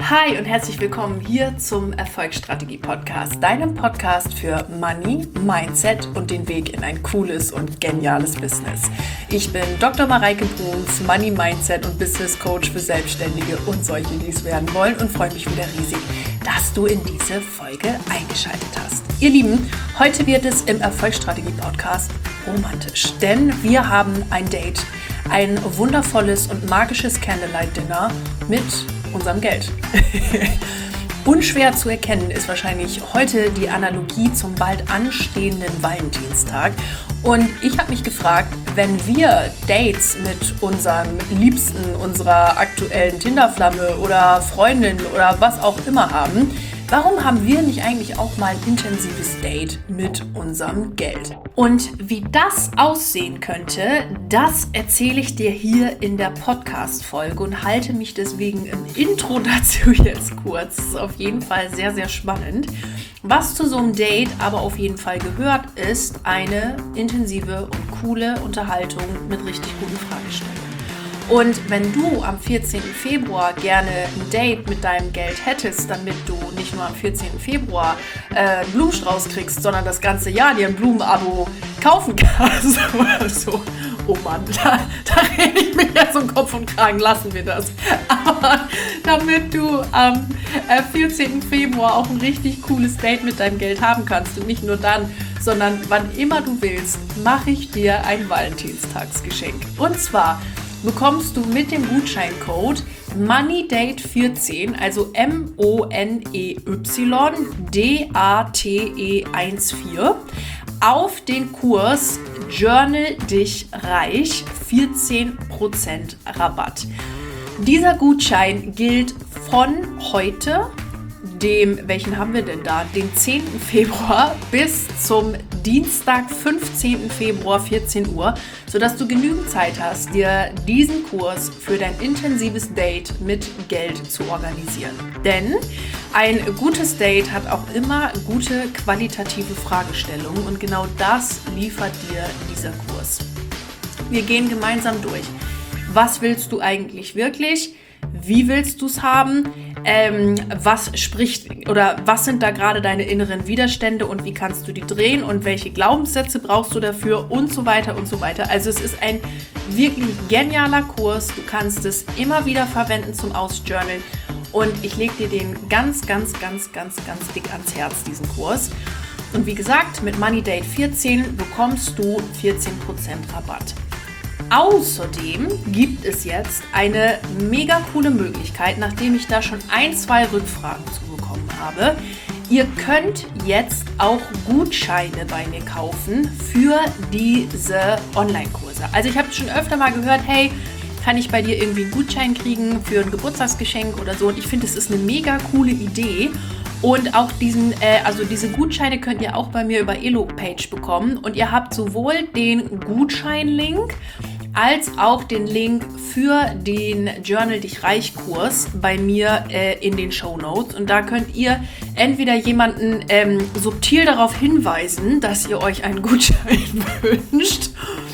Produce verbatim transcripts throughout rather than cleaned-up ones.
Hi und herzlich willkommen hier zum Erfolgsstrategie-Podcast, deinem Podcast für Money, Mindset und den Weg in ein cooles und geniales Business. Ich bin Doktor Mareike Bruns, Money, Mindset und Business Coach für Selbstständige und solche, die es werden wollen, und freue mich wieder riesig, dass du in diese Folge eingeschaltet hast. Ihr Lieben, heute wird es im Erfolgsstrategie-Podcast romantisch, denn wir haben ein Date, ein wundervolles und magisches Candlelight-Dinner mit unserem Geld. Unschwer zu erkennen ist wahrscheinlich heute die Analogie zum bald anstehenden Valentinstag. Und ich habe mich gefragt, wenn wir Dates mit unserem Liebsten, unserer aktuellen Tinderflamme oder Freundin oder was auch immer haben, warum haben wir nicht eigentlich auch mal ein intensives Date mit unserem Geld? Und wie das aussehen könnte, das erzähle ich dir hier in der Podcast-Folge und halte mich deswegen im Intro dazu jetzt kurz. Das ist auf jeden Fall sehr, sehr spannend. Was zu so einem Date aber auf jeden Fall gehört, ist eine intensive und coole Unterhaltung mit richtig guten Fragestellungen. Und wenn du am vierzehnten Februar gerne ein Date mit deinem Geld hättest, damit du nicht nur am vierzehnten Februar äh, einen Blumenstrauß kriegst, sondern das ganze Jahr dir ein Blumenabo kaufen kannst oder so. Oh Mann, da, da rede ich mir jetzt um Kopf und Kragen, lassen wir das. Aber damit du am äh, vierzehnten Februar auch ein richtig cooles Date mit deinem Geld haben kannst und nicht nur dann, sondern wann immer du willst, mache ich dir ein Valentinstagsgeschenk. Und zwar bekommst du mit dem Gutscheincode MONEYDATE vierzehn, also M O N E Y D A T E vierzehn, auf den Kurs Journal dich reich vierzehn Prozent Rabatt. Dieser Gutschein gilt von heute, dem, welchen haben wir denn da, den zehnten Februar bis zum Dienstag, fünfzehnten Februar, vierzehn Uhr, sodass du genügend Zeit hast, dir diesen Kurs für dein intensives Date mit Geld zu organisieren. Denn ein gutes Date hat auch immer gute qualitative Fragestellungen und genau das liefert dir dieser Kurs. Wir gehen gemeinsam durch. Was willst du eigentlich wirklich? Wie willst du es haben? Ähm, was spricht oder was sind da gerade deine inneren Widerstände und wie kannst du die drehen und welche Glaubenssätze brauchst du dafür und so weiter und so weiter. Also es ist ein wirklich genialer Kurs. Du kannst es immer wieder verwenden zum Ausjournalen und ich lege dir den ganz, ganz, ganz, ganz, ganz dick ans Herz, diesen Kurs. Und wie gesagt, mit MONEYDATE vierzehn bekommst du vierzehn Prozent Rabatt. Außerdem gibt es jetzt eine mega coole Möglichkeit, nachdem ich da schon ein, zwei Rückfragen zu bekommen habe. Ihr könnt jetzt auch Gutscheine bei mir kaufen für diese Online-Kurse. Also ich habe schon öfter mal gehört, hey, kann ich bei dir irgendwie einen Gutschein kriegen für ein Geburtstagsgeschenk oder so? Und ich finde, es ist eine mega coole Idee. Und auch diesen, äh, also diese Gutscheine könnt ihr auch bei mir über Elo-Page bekommen. Und ihr habt sowohl den Gutschein-Link als auch den Link für den Journal dich reich Kurs bei mir äh, in den Shownotes. Und da könnt ihr entweder jemanden ähm, subtil darauf hinweisen, dass ihr euch einen Gutschein wünscht,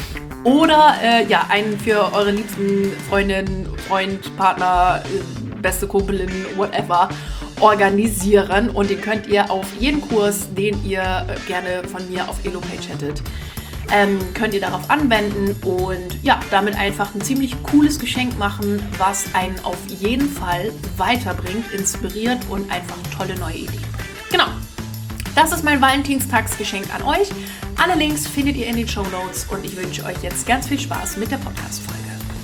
oder äh, ja, einen für eure liebsten Freundin, Freund, Partner, äh, beste Kumpelin, whatever, organisieren. Und den könnt ihr auf jeden Kurs, den ihr äh, gerne von mir auf Elo-Page hättet, ähm, könnt ihr darauf anwenden und ja, damit einfach ein ziemlich cooles Geschenk machen, was einen auf jeden Fall weiterbringt, inspiriert und einfach tolle neue Ideen. Genau. Das ist mein Valentinstagsgeschenk an euch. Alle Links findet ihr in den Shownotes und ich wünsche euch jetzt ganz viel Spaß mit der Podcast-Folge.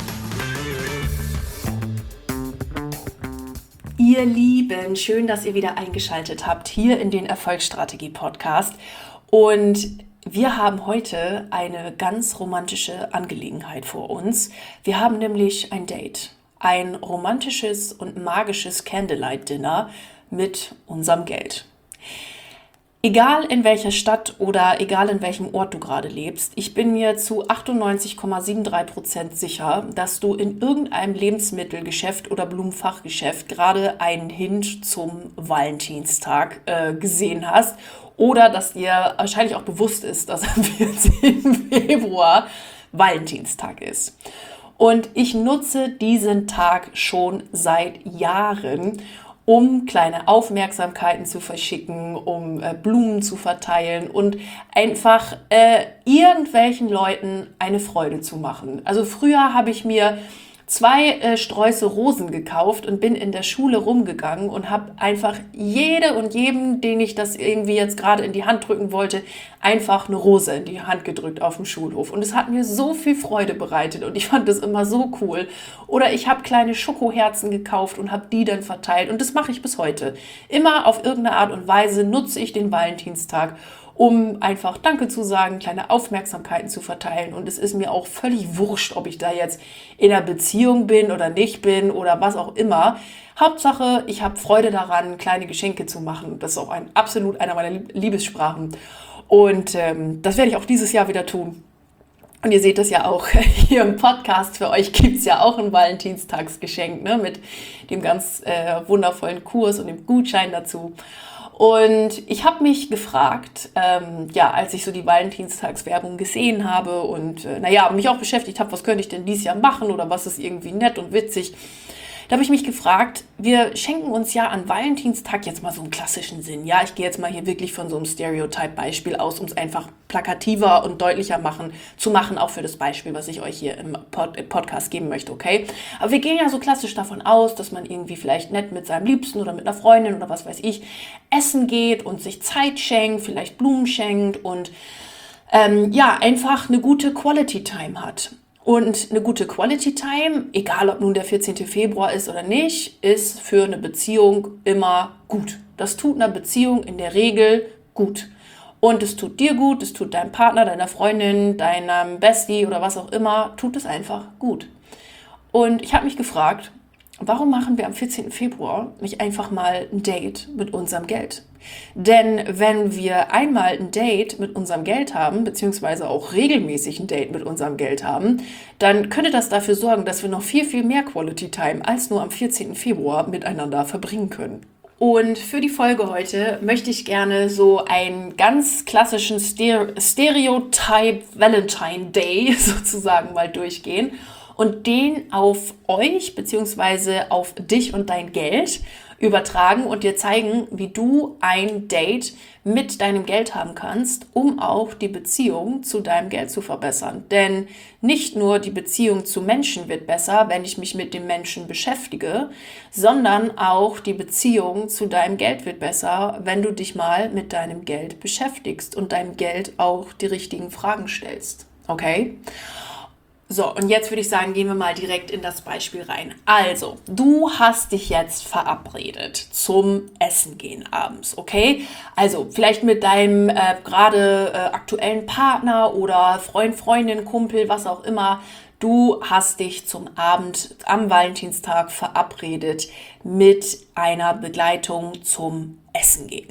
Ihr Lieben, schön, dass ihr wieder eingeschaltet habt hier in den Erfolgsstrategie-Podcast. Und wir haben heute eine ganz romantische Angelegenheit vor uns. Wir haben nämlich ein Date, ein romantisches und magisches Candlelight-Dinner mit unserem Geld. Egal in welcher Stadt oder egal in welchem Ort du gerade lebst, ich bin mir zu achtundneunzig Komma dreiundsiebzig Prozent sicher, dass du in irgendeinem Lebensmittelgeschäft oder Blumenfachgeschäft gerade einen Hint zum Valentinstag äh, gesehen hast oder dass dir wahrscheinlich auch bewusst ist, dass am vierzehnten Februar Valentinstag ist. Und ich nutze diesen Tag schon seit Jahren um kleine Aufmerksamkeiten zu verschicken, um äh, Blumen zu verteilen und einfach äh, irgendwelchen Leuten eine Freude zu machen. Also früher habe ich mir zwei äh, Sträuße Rosen gekauft und bin in der Schule rumgegangen und habe einfach jede und jedem, den ich das irgendwie jetzt gerade in die Hand drücken wollte, einfach eine Rose in die Hand gedrückt auf dem Schulhof. Und es hat mir so viel Freude bereitet und ich fand das immer so cool. Oder ich habe kleine Schokoherzen gekauft und habe die dann verteilt und das mache ich bis heute. Immer auf irgendeine Art und Weise nutze ich den Valentinstag, um einfach Danke zu sagen, kleine Aufmerksamkeiten zu verteilen. Und es ist mir auch völlig wurscht, ob ich da jetzt in einer Beziehung bin oder nicht bin oder was auch immer. Hauptsache, ich habe Freude daran, kleine Geschenke zu machen. Das ist auch ein, absolut einer meiner Liebessprachen. Und ähm, das werde ich auch dieses Jahr wieder tun. Und ihr seht das ja auch hier im Podcast. Für euch gibt es ja auch ein Valentinstagsgeschenk, ne, mit dem ganz äh, wundervollen Kurs und dem Gutschein dazu. Und ich habe mich gefragt, ähm, ja, als ich so die Valentinstagswerbung gesehen habe und äh, naja, mich auch beschäftigt habe, was könnte ich denn dieses Jahr machen oder was ist irgendwie nett und witzig. Da habe ich mich gefragt, wir schenken uns ja an Valentinstag jetzt mal so einen klassischen Sinn. Ja, ich gehe jetzt mal hier wirklich von so einem Stereotype-Beispiel aus, um es einfach plakativer und deutlicher machen, zu machen, auch für das Beispiel, was ich euch hier im Pod- Podcast geben möchte, okay? Aber wir gehen ja so klassisch davon aus, dass man irgendwie vielleicht nett mit seinem Liebsten oder mit einer Freundin oder was weiß ich essen geht und sich Zeit schenkt, vielleicht Blumen schenkt und ähm, ja, einfach eine gute Quality Time hat. Und eine gute Quality Time, egal ob nun der vierzehnte Februar ist oder nicht, ist für eine Beziehung immer gut. Das tut einer Beziehung in der Regel gut. Und es tut dir gut, es tut deinem Partner, deiner Freundin, deinem Bestie oder was auch immer, tut es einfach gut. Und ich habe mich gefragt, warum machen wir am vierzehnten Februar nicht einfach mal ein Date mit unserem Geld? Denn wenn wir einmal ein Date mit unserem Geld haben, beziehungsweise auch regelmäßig ein Date mit unserem Geld haben, dann könnte das dafür sorgen, dass wir noch viel, viel mehr Quality Time als nur am vierzehnten Februar miteinander verbringen können. Und für die Folge heute möchte ich gerne so einen ganz klassischen Stere- Stereotype Valentine Day sozusagen mal durchgehen und den auf euch bzw. auf dich und dein Geld übertragen und dir zeigen, wie du ein Date mit deinem Geld haben kannst, um auch die Beziehung zu deinem Geld zu verbessern. Denn nicht nur die Beziehung zu Menschen wird besser, wenn ich mich mit dem Menschen beschäftige, sondern auch die Beziehung zu deinem Geld wird besser, wenn du dich mal mit deinem Geld beschäftigst und deinem Geld auch die richtigen Fragen stellst. Okay? So, und jetzt würde ich sagen, gehen wir mal direkt in das Beispiel rein. Also, du hast dich jetzt verabredet zum Essen gehen abends, okay? Also, vielleicht mit deinem äh, gerade äh, aktuellen Partner oder Freund, Freundin, Kumpel, was auch immer. Du hast dich zum Abend am Valentinstag verabredet mit einer Begleitung zum Essen gehen.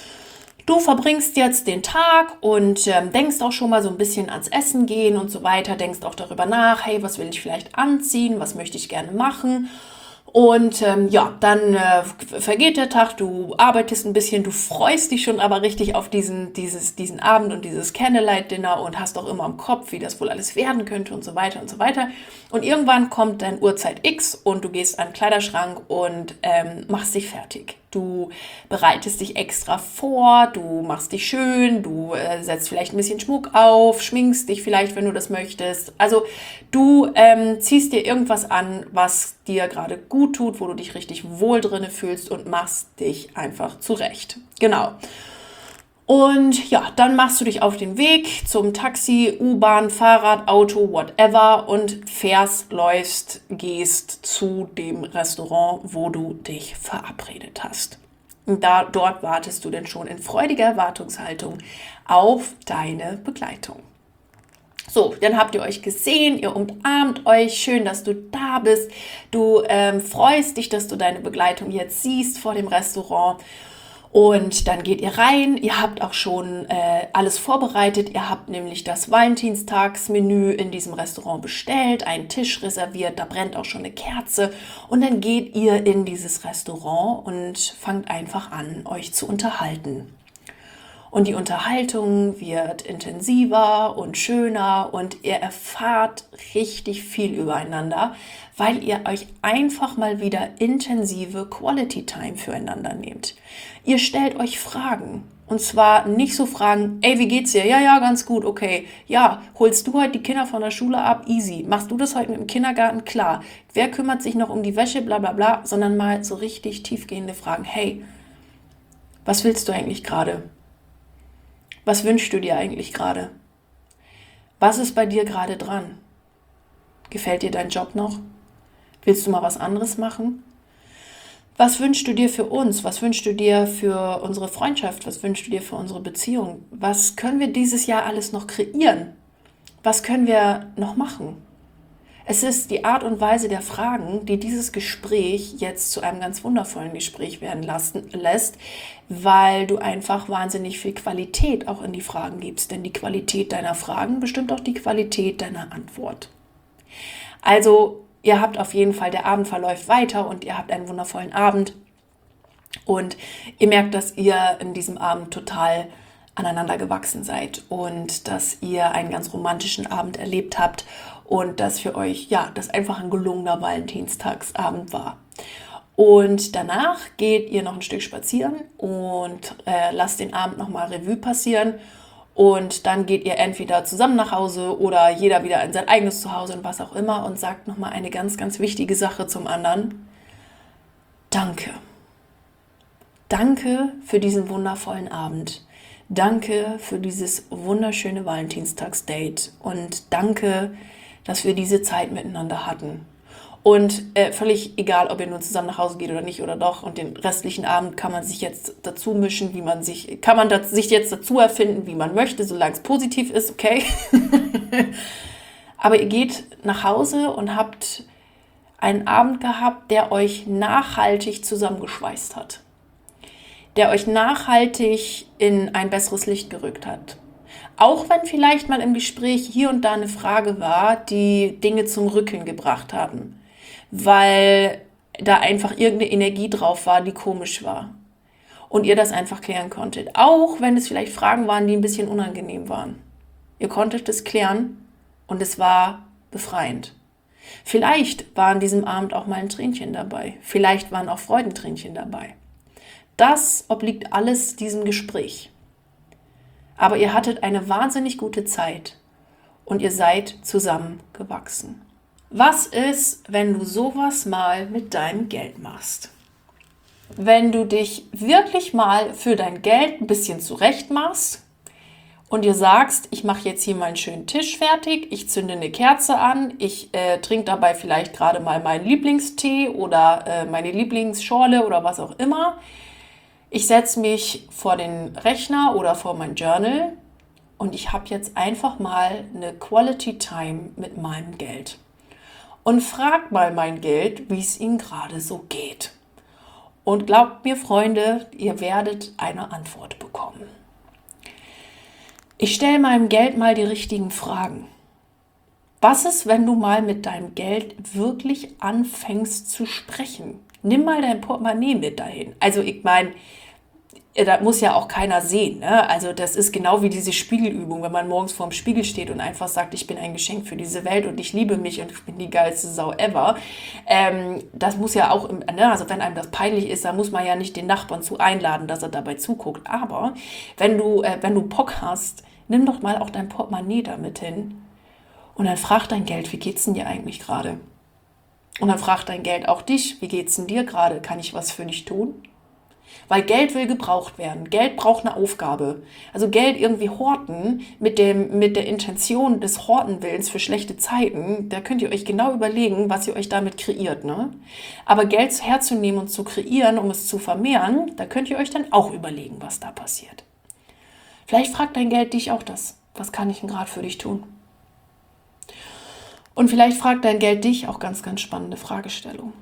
Du verbringst jetzt den Tag und ähm, denkst auch schon mal so ein bisschen ans Essen gehen und so weiter, denkst auch darüber nach, hey, was will ich vielleicht anziehen, was möchte ich gerne machen? Und ähm, ja, dann äh, vergeht der Tag, du arbeitest ein bisschen, du freust dich schon aber richtig auf diesen, dieses, diesen Abend und dieses Candlelight-Dinner und hast auch immer im Kopf, wie das wohl alles werden könnte und so weiter und so weiter. Und irgendwann kommt dein Uhrzeit X und du gehst an den Kleiderschrank und ähm, machst dich fertig. Du bereitest dich extra vor, du machst dich schön, du äh, setzt vielleicht ein bisschen Schmuck auf, schminkst dich vielleicht, wenn du das möchtest. Also du ähm, ziehst dir irgendwas an, was dir gerade gut tut, wo du dich richtig wohl drinne fühlst und machst dich einfach zurecht. Genau. Und ja, dann machst du dich auf den Weg zum Taxi, U-Bahn, Fahrrad, Auto, whatever und fährst, läufst, gehst zu dem Restaurant, wo du dich verabredet hast. Und da, dort wartest du denn schon in freudiger Erwartungshaltung auf deine Begleitung. So, dann habt ihr euch gesehen, ihr umarmt euch, schön, dass du da bist. Du ähm, freust dich, dass du deine Begleitung jetzt siehst vor dem Restaurant. Und dann geht ihr rein, ihr habt auch schon äh, alles vorbereitet, ihr habt nämlich das Valentinstagsmenü in diesem Restaurant bestellt, einen Tisch reserviert, da brennt auch schon eine Kerze und dann geht ihr in dieses Restaurant und fangt einfach an, euch zu unterhalten. Und die Unterhaltung wird intensiver und schöner und ihr erfahrt richtig viel übereinander, weil ihr euch einfach mal wieder intensive Quality Time füreinander nehmt. Ihr stellt euch Fragen. Und zwar nicht so Fragen, ey, wie geht's dir? Ja, ja, ganz gut, okay. Ja, holst du heute die Kinder von der Schule ab? Easy. Machst du das heute mit dem Kindergarten? Klar. Wer kümmert sich noch um die Wäsche? Bla bla bla. Sondern mal so richtig tiefgehende Fragen. Hey, was willst du eigentlich gerade? Was wünschst du dir eigentlich gerade? Was ist bei dir gerade dran? Gefällt dir dein Job noch? Willst du mal was anderes machen? Was wünschst du dir für uns? Was wünschst du dir für unsere Freundschaft? Was wünschst du dir für unsere Beziehung? Was können wir dieses Jahr alles noch kreieren? Was können wir noch machen? Es ist die Art und Weise der Fragen, die dieses Gespräch jetzt zu einem ganz wundervollen Gespräch werden lassen, lässt, weil du einfach wahnsinnig viel Qualität auch in die Fragen gibst. Denn die Qualität deiner Fragen bestimmt auch die Qualität deiner Antwort. Also, ihr habt auf jeden Fall, der Abend verläuft weiter und ihr habt einen wundervollen Abend. Und ihr merkt, dass ihr in diesem Abend total aneinander gewachsen seid und dass ihr einen ganz romantischen Abend erlebt habt und dass für euch, ja, das einfach ein gelungener Valentinstagsabend war. Und danach geht ihr noch ein Stück spazieren und äh, lasst den Abend nochmal Revue passieren. Und dann geht ihr entweder zusammen nach Hause oder jeder wieder in sein eigenes Zuhause und was auch immer und sagt nochmal eine ganz, ganz wichtige Sache zum anderen. Danke. Danke für diesen wundervollen Abend. Danke für dieses wunderschöne Valentinstagsdate und danke, dass wir diese Zeit miteinander hatten. Und äh, völlig egal, ob ihr nun zusammen nach Hause geht oder nicht oder doch. Und den restlichen Abend kann man sich jetzt dazu mischen, wie man sich, kann man das, sich jetzt dazu erfinden, wie man möchte, solange es positiv ist, okay. Aber ihr geht nach Hause und habt einen Abend gehabt, der euch nachhaltig zusammengeschweißt hat. Der euch nachhaltig in ein besseres Licht gerückt hat. Auch wenn vielleicht mal im Gespräch hier und da eine Frage war, die Dinge zum Rückeln gebracht haben. Weil da einfach irgendeine Energie drauf war, die komisch war. Und ihr das einfach klären konntet. Auch wenn es vielleicht Fragen waren, die ein bisschen unangenehm waren. Ihr konntet es klären und es war befreiend. Vielleicht war an diesem Abend auch mal ein Tränchen dabei. Vielleicht waren auch Freudentränchen dabei. Das obliegt alles diesem Gespräch. Aber ihr hattet eine wahnsinnig gute Zeit und ihr seid zusammengewachsen. Was ist, wenn du sowas mal mit deinem Geld machst? Wenn du dich wirklich mal für dein Geld ein bisschen zurecht machst und dir sagst, ich mache jetzt hier mal einen schönen Tisch fertig, ich zünde eine Kerze an, ich äh, trinke dabei vielleicht gerade mal meinen Lieblingstee oder äh, meine Lieblingsschorle oder was auch immer. Ich setze mich vor den Rechner oder vor mein Journal und ich habe jetzt einfach mal eine Quality Time mit meinem Geld. Und frag mal mein Geld, wie es ihm gerade so geht. Und glaubt mir, Freunde, ihr werdet eine Antwort bekommen. Ich stelle meinem Geld mal die richtigen Fragen. Was ist, wenn du mal mit deinem Geld wirklich anfängst zu sprechen? Nimm mal dein Portemonnaie mit dahin. Also ich meine, da muss ja auch keiner sehen, ne? Also das ist genau wie diese Spiegelübung, wenn man morgens vorm Spiegel steht und einfach sagt, ich bin ein Geschenk für diese Welt und ich liebe mich und ich bin die geilste Sau ever. Ähm, das muss ja auch, im, ne? Also wenn einem das peinlich ist, dann muss man ja nicht den Nachbarn zu einladen, dass er dabei zuguckt. Aber wenn du, äh, wenn du Bock hast, nimm doch mal auch dein Portemonnaie damit hin und dann frag dein Geld, wie geht's denn dir eigentlich gerade? Und dann fragt dein Geld auch dich, wie geht's denn dir gerade? Kann ich was für dich tun? Weil Geld will gebraucht werden. Geld braucht eine Aufgabe. Also Geld irgendwie horten mit, dem, mit der Intention des Hortenwillens für schlechte Zeiten, da könnt ihr euch genau überlegen, was ihr euch damit kreiert. Ne? Aber Geld herzunehmen und zu kreieren, um es zu vermehren, da könnt ihr euch dann auch überlegen, was da passiert. Vielleicht fragt dein Geld dich auch das. Was kann ich denn gerade für dich tun? Und vielleicht fragt dein Geld dich auch ganz, ganz spannende Fragestellungen.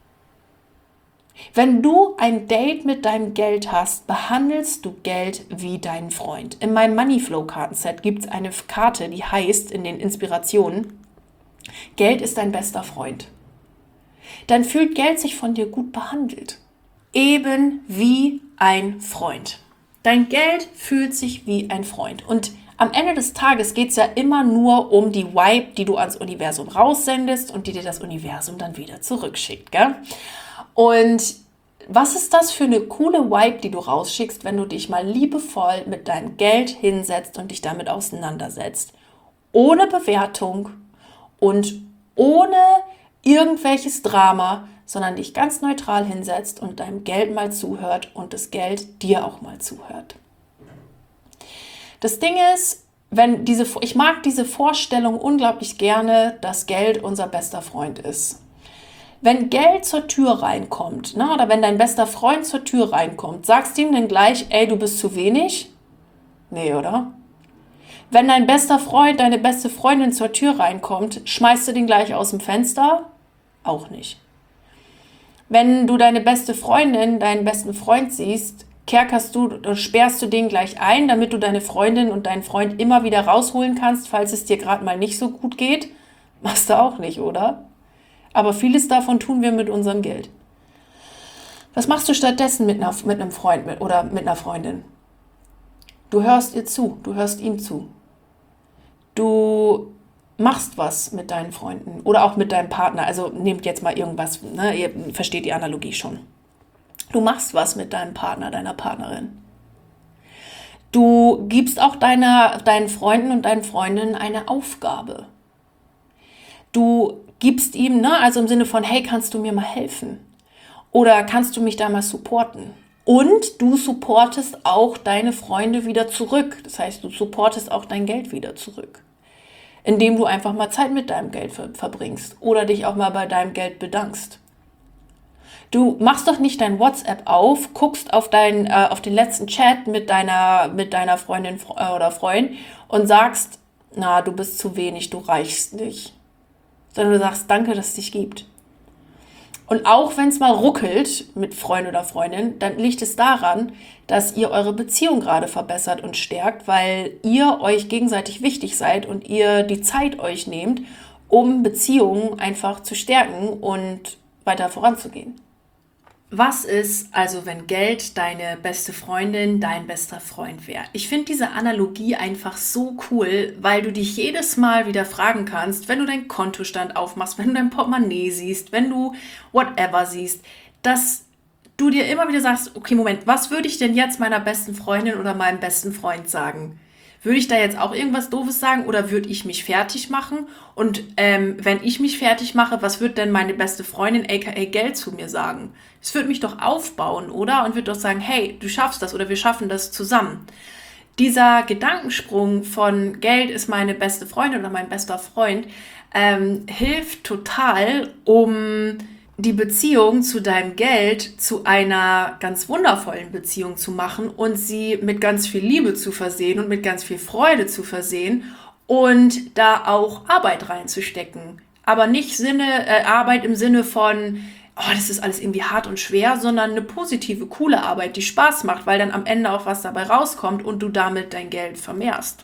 Wenn du ein Date mit deinem Geld hast, behandelst du Geld wie deinen Freund. In meinem Moneyflow-Kartenset gibt es eine Karte, die heißt in den Inspirationen, Geld ist dein bester Freund. Dann fühlt Geld sich von dir gut behandelt. Eben wie ein Freund. Dein Geld fühlt sich wie ein Freund. Und am Ende des Tages geht es ja immer nur um die Vibe, die du ans Universum raussendest und die dir das Universum dann wieder zurückschickt. Gell? Und was ist das für eine coole Vibe, die du rausschickst, wenn du dich mal liebevoll mit deinem Geld hinsetzt und dich damit auseinandersetzt? Ohne Bewertung und ohne irgendwelches Drama, sondern dich ganz neutral hinsetzt und deinem Geld mal zuhört und das Geld dir auch mal zuhört. Das Ding ist, wenn diese, ich mag diese Vorstellung unglaublich gerne, dass Geld unser bester Freund ist. Wenn Geld zur Tür reinkommt, ne, oder wenn dein bester Freund zur Tür reinkommt, sagst du ihm dann gleich, ey, du bist zu wenig? Nee, oder? Wenn dein bester Freund, deine beste Freundin zur Tür reinkommt, schmeißt du den gleich aus dem Fenster? Auch nicht. Wenn du deine beste Freundin, deinen besten Freund siehst, kerkerst du oder sperrst du den gleich ein, damit du deine Freundin und deinen Freund immer wieder rausholen kannst, falls es dir gerade mal nicht so gut geht? Machst du auch nicht, oder? Aber vieles davon tun wir mit unserem Geld. Was machst du stattdessen mit, einer, mit einem Freund mit, oder mit einer Freundin? Du hörst ihr zu, du hörst ihm zu. Du machst was mit deinen Freunden oder auch mit deinem Partner. Also nehmt jetzt mal irgendwas, ne? Ihr versteht die Analogie schon. Du machst was mit deinem Partner, deiner Partnerin. Du gibst auch deiner, deinen Freunden und deinen Freundinnen eine Aufgabe. Du gibst ihm, ne, also im Sinne von, hey, kannst du mir mal helfen? Oder kannst du mich da mal supporten? Und du supportest auch deine Freunde wieder zurück. Das heißt, du supportest auch dein Geld wieder zurück. Indem du einfach mal Zeit mit deinem Geld ver- verbringst oder dich auch mal bei deinem Geld bedankst. Du machst doch nicht dein WhatsApp auf, guckst auf, dein, äh, auf den letzten Chat mit deiner, mit deiner Freundin äh, oder Freund und sagst, na, du bist zu wenig, du reichst nicht. Sondern du sagst, danke, dass es dich gibt. Und auch wenn es mal ruckelt mit Freund oder Freundin, dann liegt es daran, dass ihr eure Beziehung gerade verbessert und stärkt, weil ihr euch gegenseitig wichtig seid und ihr die Zeit euch nehmt, um Beziehungen einfach zu stärken und weiter voranzugehen. Was ist also, wenn Geld deine beste Freundin, dein bester Freund wäre? Ich finde diese Analogie einfach so cool, weil du dich jedes Mal wieder fragen kannst, wenn du deinen Kontostand aufmachst, wenn du dein Portemonnaie siehst, wenn du whatever siehst, dass du dir immer wieder sagst, okay, Moment, was würde ich denn jetzt meiner besten Freundin oder meinem besten Freund sagen? Würde ich da jetzt auch irgendwas Doofes sagen oder würde ich mich fertig machen? Und ähm, wenn ich mich fertig mache, was wird denn meine beste Freundin, aka Geld, zu mir sagen? Es wird mich doch aufbauen, oder? Und wird doch sagen, hey, du schaffst das oder wir schaffen das zusammen. Dieser Gedankensprung von Geld ist meine beste Freundin oder mein bester Freund ähm, hilft total, um die Beziehung zu deinem Geld zu einer ganz wundervollen Beziehung zu machen und sie mit ganz viel Liebe zu versehen und mit ganz viel Freude zu versehen und da auch Arbeit reinzustecken. Aber nicht Sinne, äh, Arbeit im Sinne von, oh, das ist alles irgendwie hart und schwer, sondern eine positive, coole Arbeit, die Spaß macht, weil dann am Ende auch was dabei rauskommt und du damit dein Geld vermehrst.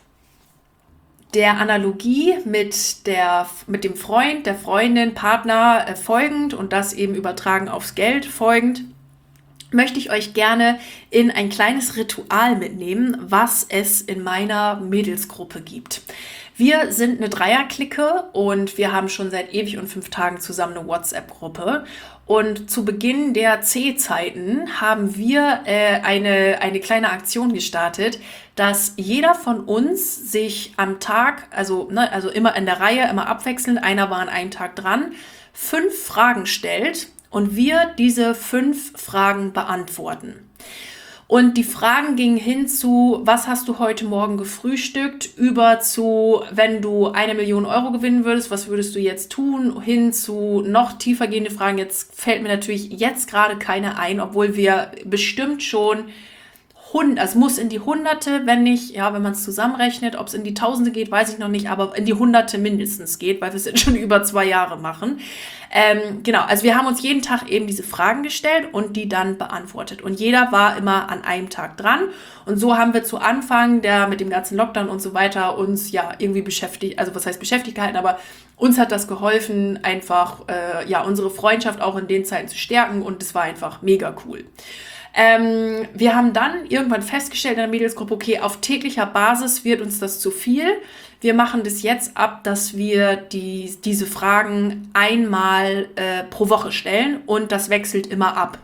Der Analogie mit, der, mit dem Freund, der Freundin, Partner äh, folgend und das eben übertragen aufs Geld folgend, möchte ich euch gerne in ein kleines Ritual mitnehmen, was es in meiner Mädelsgruppe gibt. Wir sind eine Dreierclique und wir haben schon seit ewig und fünf Tagen zusammen eine WhatsApp-Gruppe. Und zu Beginn der C-Zeiten haben wir äh, eine, eine kleine Aktion gestartet, dass jeder von uns sich am Tag, also, ne, also immer in der Reihe, immer abwechselnd, einer war an einem Tag dran, fünf Fragen stellt und wir diese fünf Fragen beantworten. Und die Fragen gingen hin zu, was hast du heute Morgen gefrühstückt, über zu, wenn du eine Million Euro gewinnen würdest, was würdest du jetzt tun, hin zu noch tiefer gehende Fragen. Jetzt fällt mir natürlich jetzt gerade keine ein, obwohl wir bestimmt schon Hund, also es muss in die Hunderte, wenn nicht, ja, wenn man es zusammenrechnet, ob es in die Tausende geht, weiß ich noch nicht, aber in die Hunderte mindestens geht, weil wir es jetzt schon über zwei Jahre machen. Ähm, genau, also wir haben uns jeden Tag eben diese Fragen gestellt und die dann beantwortet. Und jeder war immer an einem Tag dran. Und so haben wir zu Anfang der mit dem ganzen Lockdown und so weiter uns ja irgendwie beschäftigt, also was heißt beschäftigt gehalten, aber uns hat das geholfen, einfach äh, ja unsere Freundschaft auch in den Zeiten zu stärken und es war einfach mega cool. Ähm, wir haben dann irgendwann festgestellt in der Mädelsgruppe, okay, auf täglicher Basis wird uns das zu viel. Wir machen das jetzt ab, dass wir die, diese Fragen einmal äh, pro Woche stellen und das wechselt immer ab.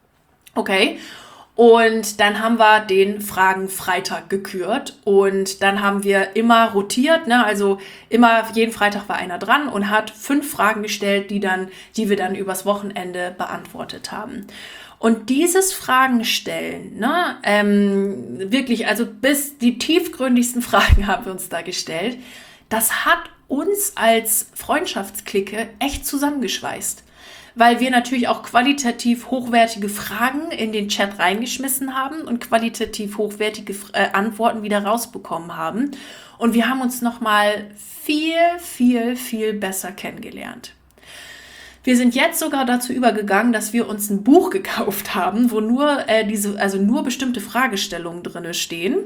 Okay, und dann haben wir den Fragen-Freitag gekürt und dann haben wir immer rotiert, ne? Also immer jeden Freitag war einer dran und hat fünf Fragen gestellt, die, dann, die wir dann übers Wochenende beantwortet haben. Und dieses Fragen stellen, ne, ähm, wirklich, also bis die tiefgründigsten Fragen haben wir uns da gestellt, das hat uns als Freundschaftsklicke echt zusammengeschweißt. Weil wir natürlich auch qualitativ hochwertige Fragen in den Chat reingeschmissen haben und qualitativ hochwertige äh, Antworten wieder rausbekommen haben. Und wir haben uns nochmal viel, viel, viel besser kennengelernt. Wir sind jetzt sogar dazu übergegangen, dass wir uns ein Buch gekauft haben, wo nur äh, diese, also nur bestimmte Fragestellungen drin stehen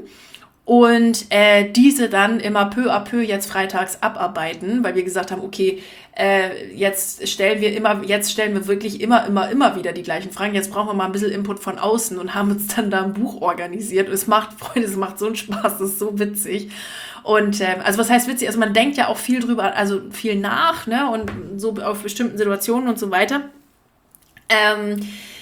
und äh, diese dann immer peu à peu jetzt freitags abarbeiten, weil wir gesagt haben, okay, äh, jetzt stellen wir immer, jetzt stellen wir wirklich immer, immer, immer wieder die gleichen Fragen. Jetzt brauchen wir mal ein bisschen Input von außen und haben uns dann da ein Buch organisiert. Und es macht, Freunde, es macht so einen Spaß, das ist so witzig. Und äh, also was heißt witzig? Also man denkt ja auch viel drüber, also viel nach, ne, und so auf bestimmten Situationen und so weiter. Ähm,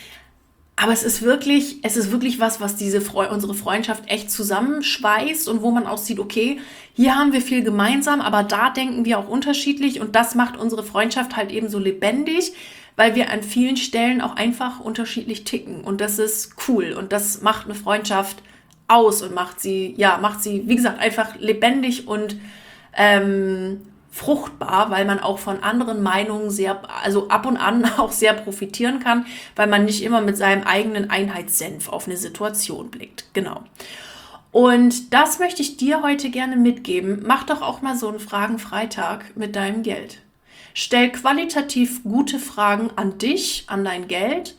aber es ist wirklich, es ist wirklich was, was diese Fre- unsere Freundschaft echt zusammenschweißt und wo man auch sieht, okay, hier haben wir viel gemeinsam, aber da denken wir auch unterschiedlich und das macht unsere Freundschaft halt eben so lebendig, weil wir an vielen Stellen auch einfach unterschiedlich ticken und das ist cool und das macht eine Freundschaft aus und macht sie, ja, macht sie, wie gesagt, einfach lebendig und ähm, fruchtbar, weil man auch von anderen Meinungen sehr, also ab und an auch sehr profitieren kann, weil man nicht immer mit seinem eigenen Einheitssenf auf eine Situation blickt. Genau. Und das möchte ich dir heute gerne mitgeben. Mach doch auch mal so einen Fragen-Freitag mit deinem Geld. Stell qualitativ gute Fragen an dich, an dein Geld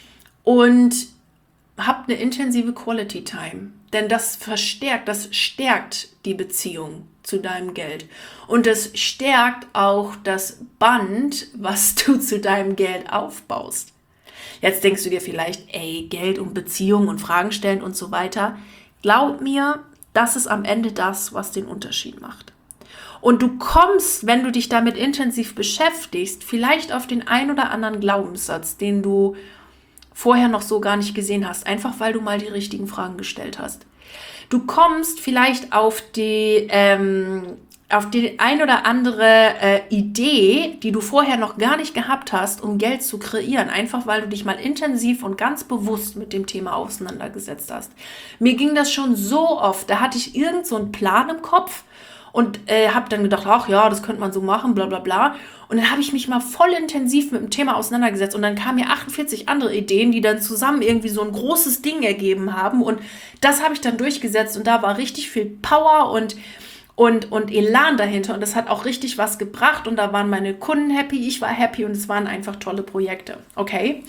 und hab eine intensive Quality Time. Denn das verstärkt, das stärkt die Beziehung zu deinem Geld. Und das stärkt auch das Band, was du zu deinem Geld aufbaust. Jetzt denkst du dir vielleicht, ey, Geld und Beziehung und Fragen stellen und so weiter. Glaub mir, das ist am Ende das, was den Unterschied macht. Und du kommst, wenn du dich damit intensiv beschäftigst, vielleicht auf den ein oder anderen Glaubenssatz, den du vorher noch so gar nicht gesehen hast, einfach weil du mal die richtigen Fragen gestellt hast. Du kommst vielleicht auf die, ähm, auf die ein oder andere äh, Idee, die du vorher noch gar nicht gehabt hast, um Geld zu kreieren, einfach weil du dich mal intensiv und ganz bewusst mit dem Thema auseinandergesetzt hast. Mir ging das schon so oft, da hatte ich irgend so einen Plan im Kopf und äh, habe dann gedacht, ach ja, das könnte man so machen, bla bla bla. Und dann habe ich mich mal voll intensiv mit dem Thema auseinandergesetzt und dann kamen mir achtundvierzig andere Ideen, die dann zusammen irgendwie so ein großes Ding ergeben haben und das habe ich dann durchgesetzt und da war richtig viel Power und, und, und Elan dahinter und das hat auch richtig was gebracht und da waren meine Kunden happy, ich war happy und es waren einfach tolle Projekte, okay?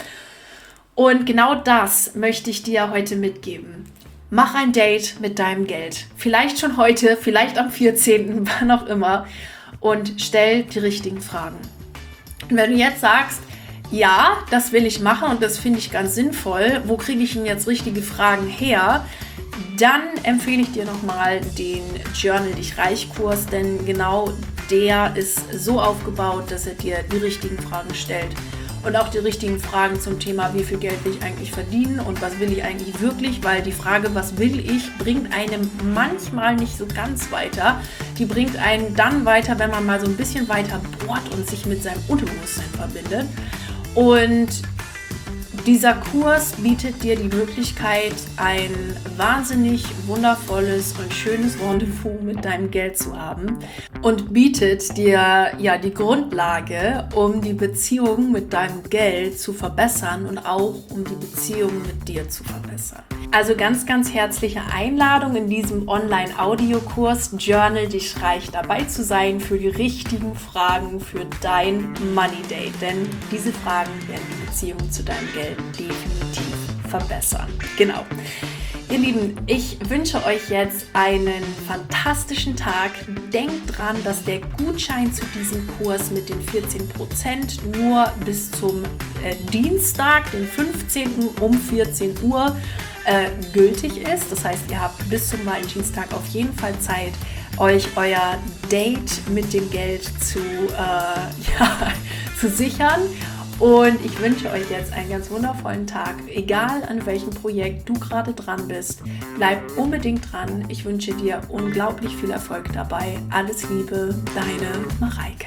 Und genau das möchte ich dir heute mitgeben. Mach ein Date mit deinem Geld. Vielleicht schon heute, vielleicht am vierzehnten, wann auch immer. Und stell die richtigen Fragen. Und wenn du jetzt sagst, ja, das will ich machen und das finde ich ganz sinnvoll, wo kriege ich denn jetzt richtige Fragen her? Dann empfehle ich dir nochmal den Journal dich reich Kurs, denn genau der ist so aufgebaut, dass er dir die richtigen Fragen stellt. Und auch die richtigen Fragen zum Thema, wie viel Geld will ich eigentlich verdienen und was will ich eigentlich wirklich, weil die Frage, was will ich, bringt einem manchmal nicht so ganz weiter. Die bringt einen dann weiter, wenn man mal so ein bisschen weiter bohrt und sich mit seinem Unterbewusstsein verbindet. Und dieser Kurs bietet dir die Möglichkeit, ein wahnsinnig wundervolles und schönes Rendezvous mit deinem Geld zu haben und bietet dir ja die Grundlage, um die Beziehung mit deinem Geld zu verbessern und auch um die Beziehung mit dir zu verbessern. Also ganz, ganz herzliche Einladung in diesem Online-Audiokurs Journal dich reich dabei zu sein für die richtigen Fragen für dein Money Date, denn diese Fragen werden die Beziehung zu deinem Geld definitiv verbessern. Genau. Ihr Lieben, ich wünsche euch jetzt einen fantastischen Tag. Denkt dran, dass der Gutschein zu diesem Kurs mit den vierzehn Prozent nur bis zum äh, Dienstag, den fünfzehnten um vierzehn Uhr äh, gültig ist. Das heißt, ihr habt bis zum Valentinstag auf jeden Fall Zeit, euch euer Date mit dem Geld zu, äh, ja, zu sichern. Und ich wünsche euch jetzt einen ganz wundervollen Tag, egal an welchem Projekt du gerade dran bist. Bleib unbedingt dran. Ich wünsche dir unglaublich viel Erfolg dabei. Alles Liebe, deine Mareike.